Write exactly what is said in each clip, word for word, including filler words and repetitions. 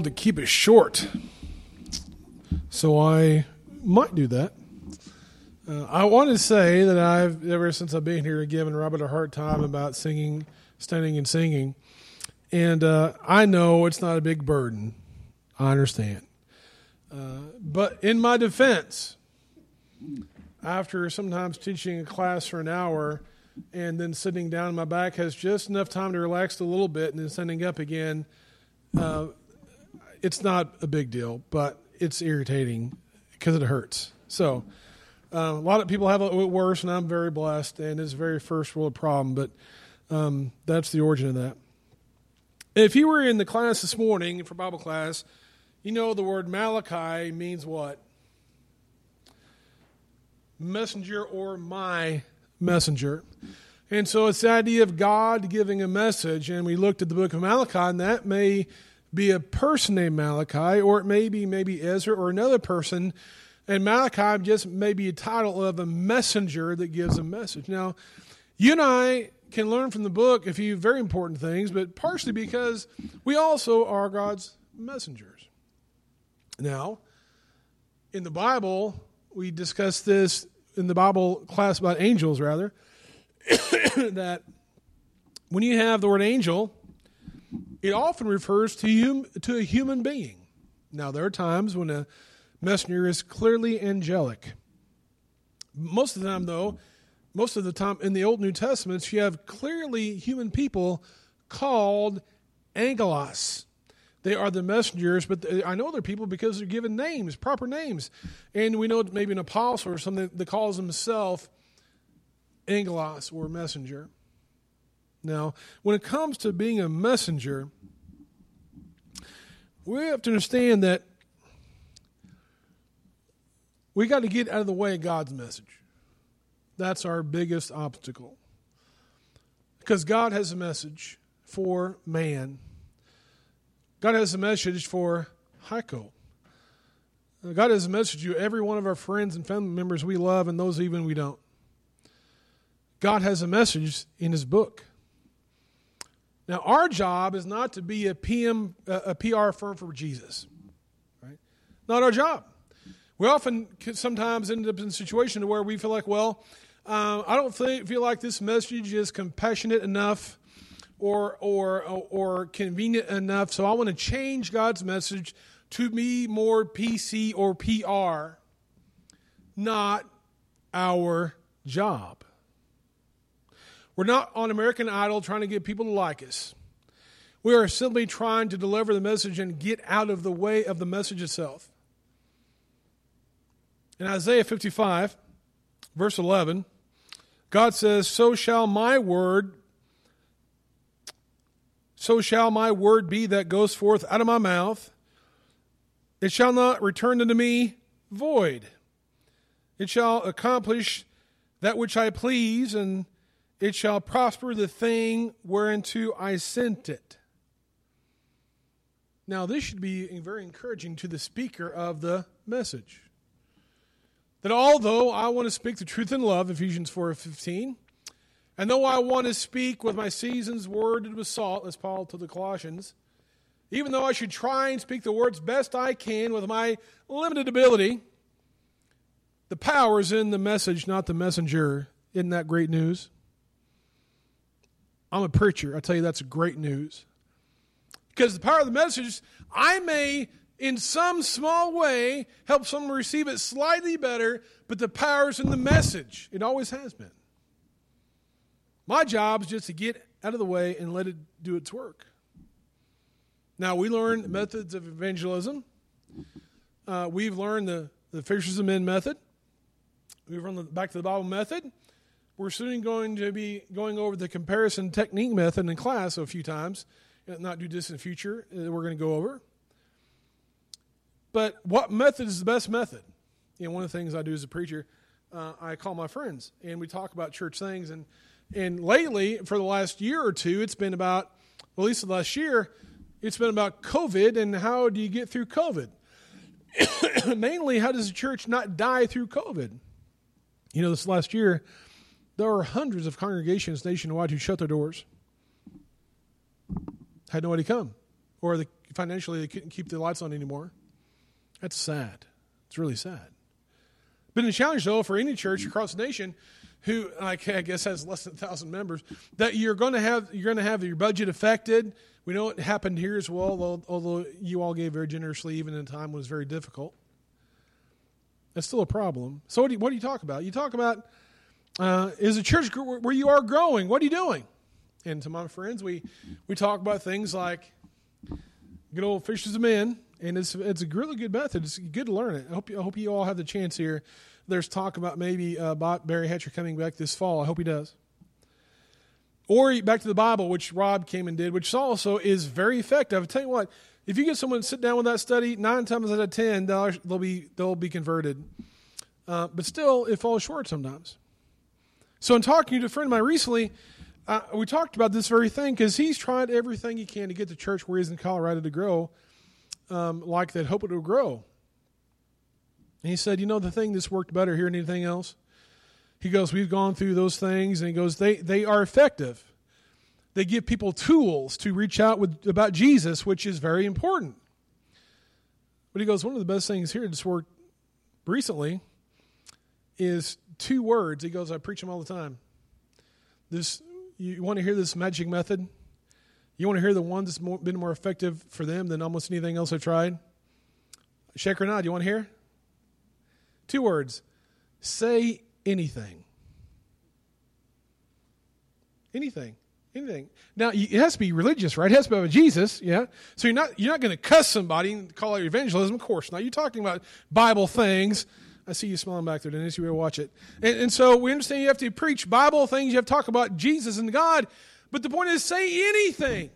to keep it short, so I might do that. Uh, I want to say that I've, ever since I've been here, given Robert a hard time about singing, standing and singing. And uh, I know it's not a big burden. I understand. Uh, but in my defense, after sometimes teaching a class for an hour and then sitting down, my back has just enough time to relax a little bit and then standing up again, uh, it's not a big deal, but it's irritating because it hurts. So uh, a lot of people have it worse, and I'm very blessed, and it's a very first world problem, but um, that's the origin of that. If you were in the class this morning for Bible class, you know the word Malachi means what? Messenger or my messenger. And so it's the idea of God giving a message, and we looked at the book of Malachi, and that may be a person named Malachi, or it may be maybe Ezra or another person, and Malachi just may be a title of a messenger that gives a message. Now, you and I can learn from the book a few very important things, but partially because we also are God's messengers. Now, in the Bible, we discussed this in the Bible class about angels, rather, that when you have the word angel, it often refers to hum, to a human being. Now, there are times when a messenger is clearly angelic. Most of the time, though, most of the time in the Old New Testaments, you have clearly human people called angelos. They are the messengers, but I know they're people because they're given names, proper names. And we know maybe an apostle or something that calls himself angelos or messenger. Now, when it comes to being a messenger, we have to understand that we got to get out of the way of God's message. That's our biggest obstacle. Because God has a message for man. God has a message for Heiko. God has a message to every one of our friends and family members we love and those even we don't. God has a message in His book. Now, our job is not to be a P M, a P R firm for Jesus. Right? Not our job. We often sometimes end up in a situation where we feel like, well, uh, I don't think, feel like this message is compassionate enough or or or convenient enough, so I want to change God's message to be more P C or P R. Not our job. We're not on American Idol trying to get people to like us. We are simply trying to deliver the message and get out of the way of the message itself. In Isaiah fifty-five, verse eleven, God says, So shall my word So shall my word be that goes forth out of my mouth. It shall not return unto me void. It shall accomplish that which I please, and it shall prosper the thing whereunto I sent it. Now, this should be very encouraging to the speaker of the message. That although I want to speak the truth in love, Ephesians four fifteen, and though I want to speak with my seasons worded with salt, as Paul told the Colossians, even though I should try and speak the words best I can with my limited ability, the power is in the message, not the messenger. Isn't that great news? I'm a preacher. I tell you, that's great news. Because the power of the message, I may, in some small way, help someone receive it slightly better, but the power is in the message. It always has been. My job is just to get out of the way and let it do its work. Now, we learn methods of evangelism. Uh, we've learned the, the fishers of men method. We've learned the back to the Bible method. We're soon going to be going over the comparison technique method in class a few times. Not do this in the future. We're going to go over. But what method is the best method? You know, one of the things I do as a preacher, uh, I call my friends, and we talk about church things. And And lately, for the last year or two, it's been about, well, at least the last year, it's been about COVID and how do you get through COVID? Mainly, how does the church not die through COVID? You know, this last year, there were hundreds of congregations nationwide who shut their doors. Had nobody come. Or the financially they couldn't keep the lights on anymore. That's sad. It's really sad. Been a challenge, though, for any church across the nation who, like, I guess, has less than a thousand members, that you're going to have you're going to have your budget affected. We know it happened here as well, although, although you all gave very generously, even in a time when it was very difficult. That's still a problem. So what do you, what do you talk about? You talk about, uh, is a church where you are growing? What are you doing? And to my friends, we, we talk about things like good old fishers of men, and it's it's a really good method. It's good to learn it. I hope you, I hope you all have the chance here. There's talk about maybe uh, Barry Hatcher coming back this fall. I hope he does. Or back to the Bible, which Rob came and did, which also is very effective. I'll tell you what, if you get someone to sit down with that study, nine times out of ten, they'll, they'll be they'll be converted. Uh, but still, it falls short sometimes. So in talking to a friend of mine recently, uh, we talked about this very thing because he's tried everything he can to get the church where he's in Colorado to grow um, like they'd hope it would grow. And he said, you know, the thing that's worked better here than anything else? He goes, we've gone through those things, and he goes, they they are effective. They give people tools to reach out with about Jesus, which is very important. But he goes, one of the best things here that's worked recently is two words. He goes, I preach them all the time. This, you want to hear this magic method? You want to hear the one that's more, been more effective for them than almost anything else I've tried? Shake or nod, you want to hear? Two words. Say anything. Anything. Anything. Now, it has to be religious, right? It has to be about Jesus, yeah? So you're not you're not going to cuss somebody and call it evangelism, of course not. You're talking about Bible things. I see you smiling back there, Dennis. You better watch it. And, and so we understand you have to preach Bible things. You have to talk about Jesus and God. But the point is, say anything.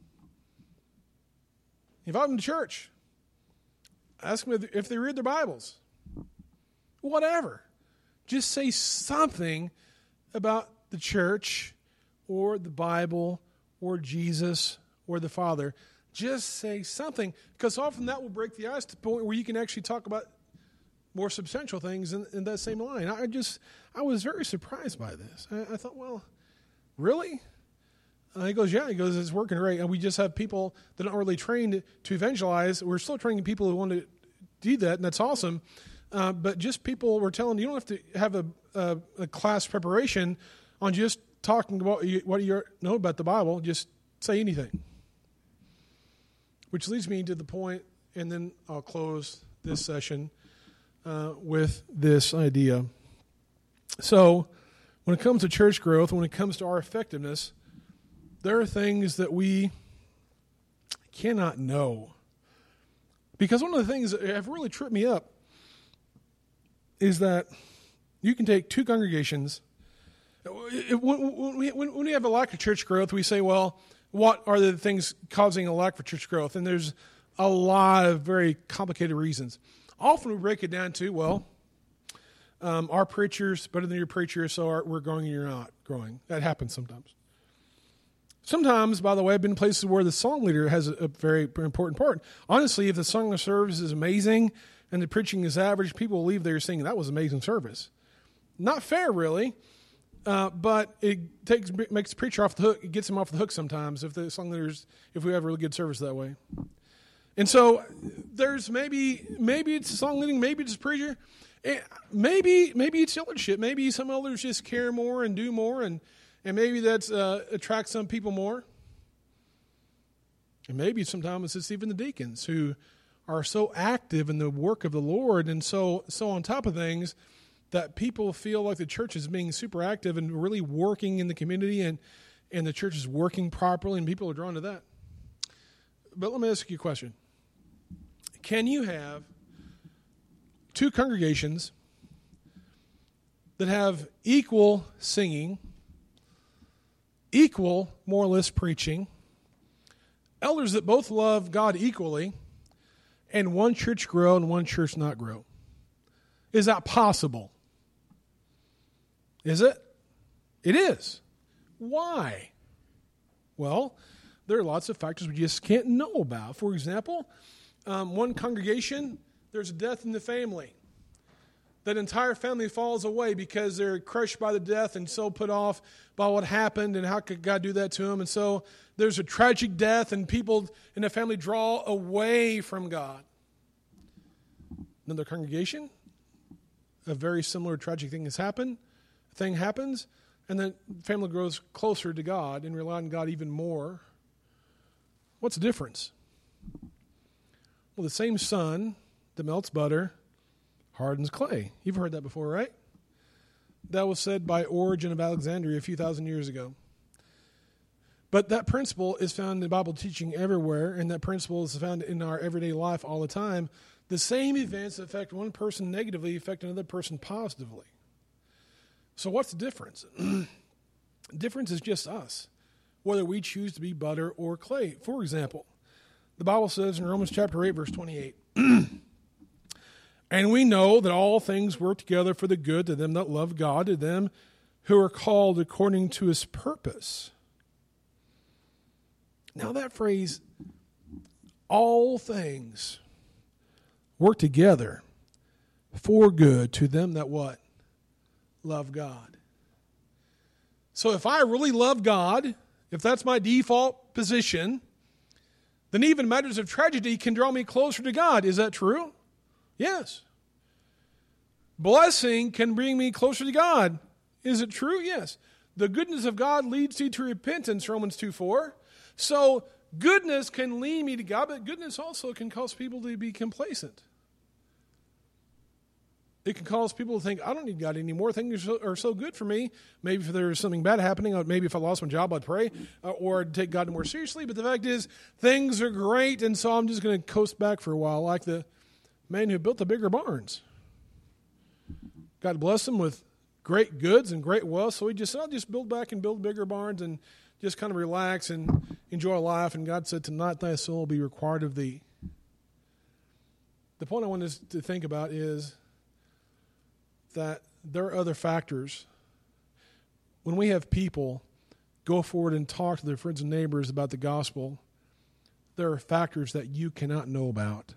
Invite them to church. Ask them if they read their Bibles. Whatever. Just say something about the church or the Bible or Jesus or the Father. Just say something, because often that will break the ice to the point where you can actually talk about more substantial things in, in that same line. I just, I was very surprised by this. I, I thought, well, really? Uh, he goes, yeah. He goes, it's working great. And we just have people that aren't really trained to evangelize. We're still training people who want to do that, and that's awesome. Uh, but just people were telling you, you don't have to have a, a, a class preparation on just talking about what you know about the Bible. Just say anything. Which leads me to the point, and then I'll close this session uh, with this idea. So when it comes to church growth, when it comes to our effectiveness, there are things that we cannot know. Because one of the things that have really tripped me up is that you can take two congregations. When we, when we have a lack of church growth, we say, well, what are the things causing a lack for church growth? And there's a lot of very complicated reasons. Often we break it down to, well, um, our preacher's better than your preacher, so our, we're growing and you're not growing. That happens sometimes. Sometimes, by the way, I've been in places where the song leader has a, a very important part. Honestly, if the song service is amazing and the preaching is average, people will leave there saying, that was amazing service. Not fair, really, uh, but it takes makes the preacher off the hook. It gets him off the hook sometimes if the song leaders, if we have a really good service that way. And so there's maybe maybe it's song leading, maybe it's preacher, maybe maybe it's eldership, maybe some elders just care more and do more, and and maybe that's uh, attracts some people more. And maybe sometimes it's even the deacons who are so active in the work of the Lord and so so on top of things that people feel like the church is being super active and really working in the community, and, and the church is working properly, and people are drawn to that. But let me ask you a question. Can you have two congregations that have equal singing, equal, more or less, preaching, elders that both love God equally, and one church grow and one church not grow? Is that possible? Is it? It is. Why? Well, there are lots of factors we just can't know about. For example, um, one congregation, there's a death in the family. that entire family falls away because they're crushed by the death and so put off by what happened and how could God do that to them. And so there's a tragic death and people in the family draw away from God. Another congregation, a very similar tragic thing has happened. A thing happens, and then the family grows closer to God and rely on God even more. What's the difference? Well, the same sun that melts butter hardens clay. You've heard that before, right? That was said by Origen of Alexandria a few thousand years ago. But that principle is found in Bible teaching everywhere, and that principle is found in our everyday life all the time. The same events that affect one person negatively affect another person positively. So what's the difference? The difference is just us, whether we choose to be butter or clay. For example, the Bible says in Romans chapter eight, verse twenty-eight, and we know that all things work together for the good to them that love God, to them who are called according to his purpose. Now that phrase, all things work together for good to them that what? Love God. So if I really love God, if that's my default position, then even matters of tragedy can draw me closer to God. Is that true? Yes. Blessing can bring me closer to God. Is it true? Yes. The goodness of God leads you to repentance, Romans two four. So goodness can lead me to God, but goodness also can cause people to be complacent. It can cause people to think, I don't need God anymore. Things are so, are so good for me. Maybe if there's something bad happening, maybe if I lost my job, I'd pray uh, or I'd take God more seriously. But the fact is, things are great, and so I'm just going to coast back for a while like the man who built the bigger barns. God blessed him with great goods and great wealth, so he just said, I'll just build back and build bigger barns and just kind of relax and enjoy life. And God said, tonight thy soul will be required of thee. The point I want us to think about is that there are other factors. When we have people go forward and talk to their friends and neighbors about the gospel, there are factors that you cannot know about.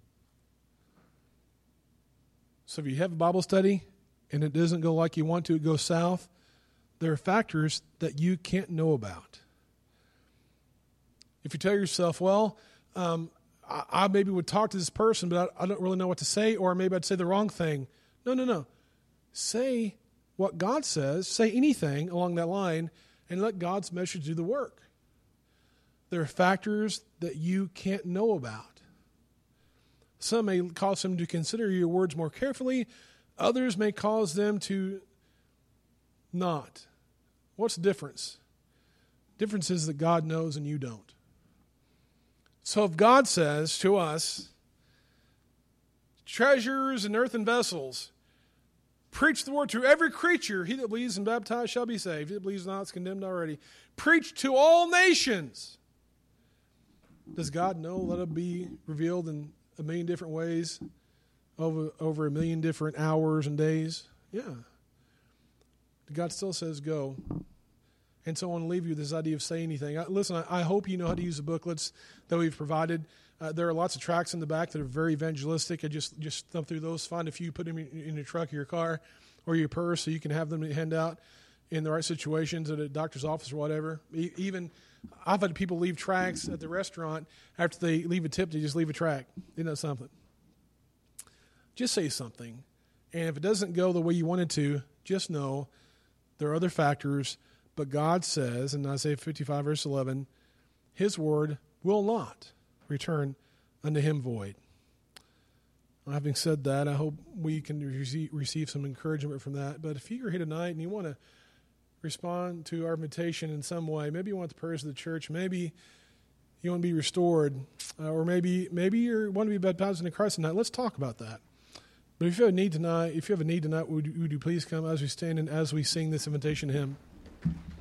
So if you have a Bible study and it doesn't go like you want to, it goes south, there are factors that you can't know about. If you tell yourself, well, um, I, I maybe would talk to this person, but I, I don't really know what to say, or maybe I'd say the wrong thing. No, no, no. Say what God says, say anything along that line, and let God's message do the work. There are factors that you can't know about. Some may cause them to consider your words more carefully. Others may cause them to not. What's the difference? The difference is that God knows and you don't. So if God says to us, treasures in earthen vessels, preach the word to every creature. He that believes and baptized shall be saved. He that believes not is condemned already. Preach to all nations. Does God know that it'll be revealed in a million different ways over, over a million different hours and days? Yeah. God still says go. And so I want to leave you with this idea of say anything. I, listen, I, I hope you know how to use the booklets that we've provided. Uh, there are lots of tracts in the back that are very evangelistic. I just just thumb through those. Find a few, put them in, in your truck or your car or your purse so you can have them to hand out in the right situations at a doctor's office or whatever. E- even I've had people leave tracts at the restaurant after they leave a tip. They just leave a tract. Isn't that something? Just say something. And if it doesn't go the way you want it to, just know there are other factors. But God says in Isaiah fifty-five, verse eleven, his word will not return unto him void. Well, having said that, I hope we can receive, receive some encouragement from that. But if you're here tonight and you want to respond to our invitation in some way, maybe you want the prayers of the church, maybe you want to be restored, uh, or maybe maybe you want to be baptized into Christ tonight, let's talk about that. But if you have a need tonight, if you have a need tonight, would you, would you please come as we stand and as we sing this invitation hymn?